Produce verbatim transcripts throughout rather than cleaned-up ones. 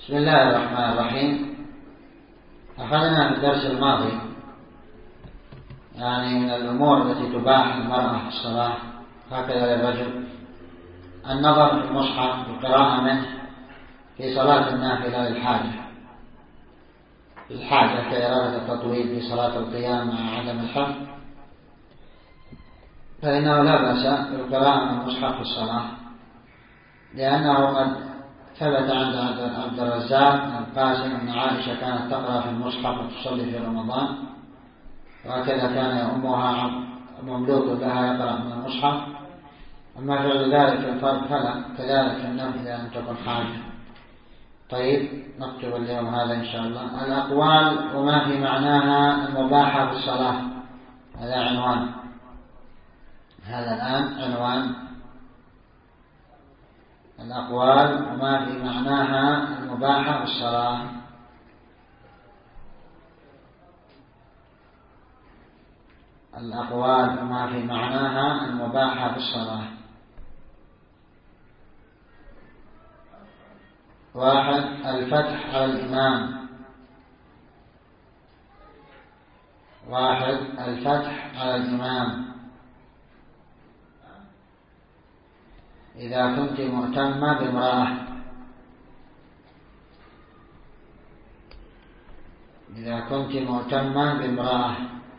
بسم الله الرحمن الرحيم. أخذنا في الدرس الماضي يعني من الأمور التي تباح المرأة في الصلاة هكذا للرجل النظر في المصحف والقراءة منه في صلاة النافلة للحاجة الحاجة كإرادة التطويل في صلاة القيام مع عدم الحفظ، فإنه لا بأس بالقراءة من المصحف في الصلاة، لأنه قد ثبت عند عبد الرزاق بن القاسم أن عائشة كانت تقرأ في المصحف وتصلي في رمضان، وهكذا كان يأمها مملوك لها يقرأ من المصحف. أما فعل ذلك الفرد فلا، كذلك النفل إذا لم تكن حاجة. طيب نكتب اليوم هذا إن شاء الله. الأقوال وما في معناها المباحة في الصلاة، هذا عنوان، هذا الآن عنوان الأقوال وما في معناها المباحة في الصلاة. الأقوال وما في معناها المباحة في الصلاة. واحد، الفتح على الإمام. واحد الفتح على الإمام إذا كنت مهتمة بامرأة، إذا كنت مهتمة بامرأة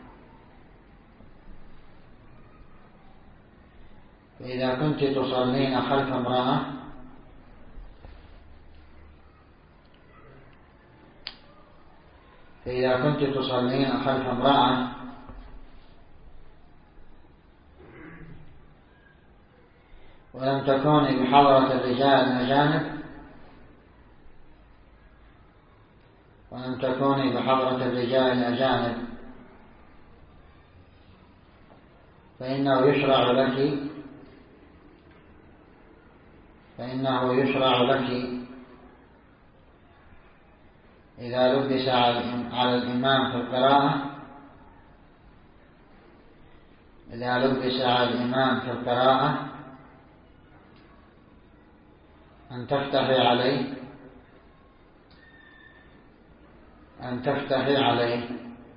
فإذا كنت تصلين خلف امرأة فإذا كنت تصلين خلف امرأة ولم تكوني بحضرة الرجال الأجانب ولم تكوني بحضرة الرجال الأجانب فإنه يشرع لك فإنه يشرع لك إذا لبس على الإمام في القراءة إذا لبس على الإمام في القراءة أن تفتحي عليه أن تفتحي عليه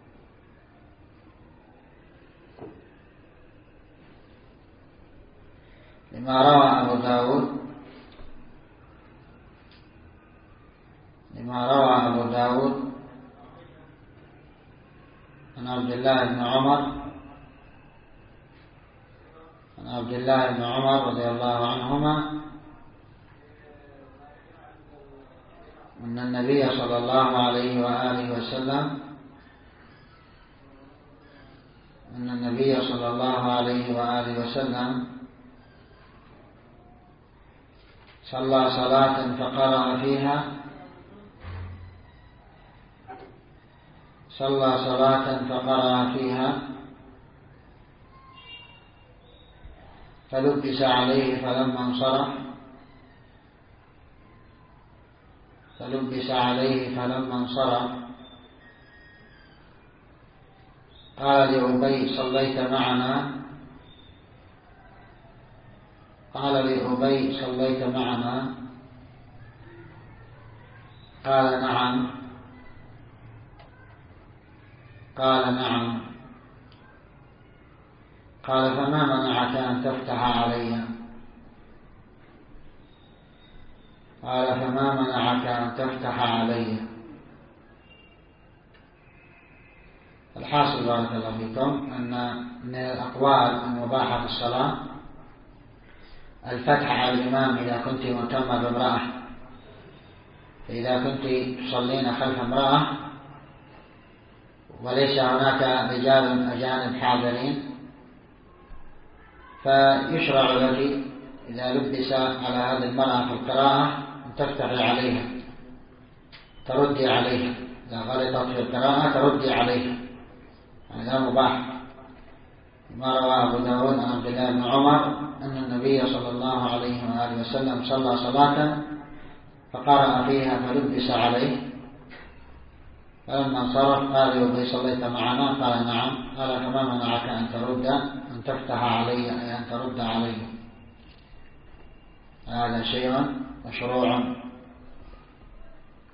لما روى أبو داود لما روى أبو داود عن عبد الله بن عمر عن عبد الله بن عمر رضي الله عنهما أن النبي صلى الله عليه وآله وسلم أن النبي صلى الله عليه وآله وسلم صلى صلاة فقرأ فيها صلى صلاة فقرأ فيها فلبس عليه فلما انصرف فلبس عليه فلما انصرف قال لأبي صليت معنا قال لأبي صليت معنا قال نعم قال نعم قال فما منعك أن تفتح علي قال فما منعك أن تفتح علي. الحاصل بارك الله فيكم أن من الأقوال المباحة في الصلاة الفتح على الإمام إذا كنت مهتمة بامرأة، فإذا كنت تصلين خلف امرأة وليس هناك رجال أجانب حاضرين فيشرع لك إذا لبس على هذه المرأة في القراءة أن تفتحي عليها تردي عليها، إذا غلطت في القراءة تردي عليها، هذا مباح. ما روى أبو داود عن عبد الله بن عمر أن النبي صلى الله عليه وآله وسلم صلى صلاة فقرأ فيها فلبس عليه فلما انصرف قال أبي صليت معنا قال نعم قال فما منعك أن ترد أن تفتح علي أي أن ترد علي. هذا شيء مشروع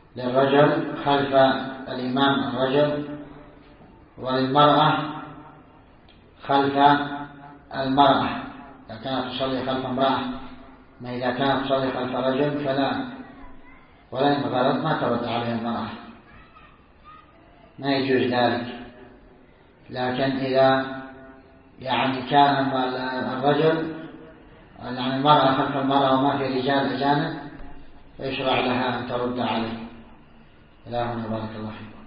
للرجل خلف الإمام الرجل، وللمرأة خلف المرأة إذا كانت تصلي خلف امرأة. ما إذا كانت تصلي خلف رجل فلا، ولا إن غلط ما ترد عليها المرأة، ما يجوز ذلك. لكن إذا يعني كان الرجل يعني المرأة خلف المرأة وما في رجال أجانب فيشرع لها أن ترد عليه. إلهنا بارك الله فيكم.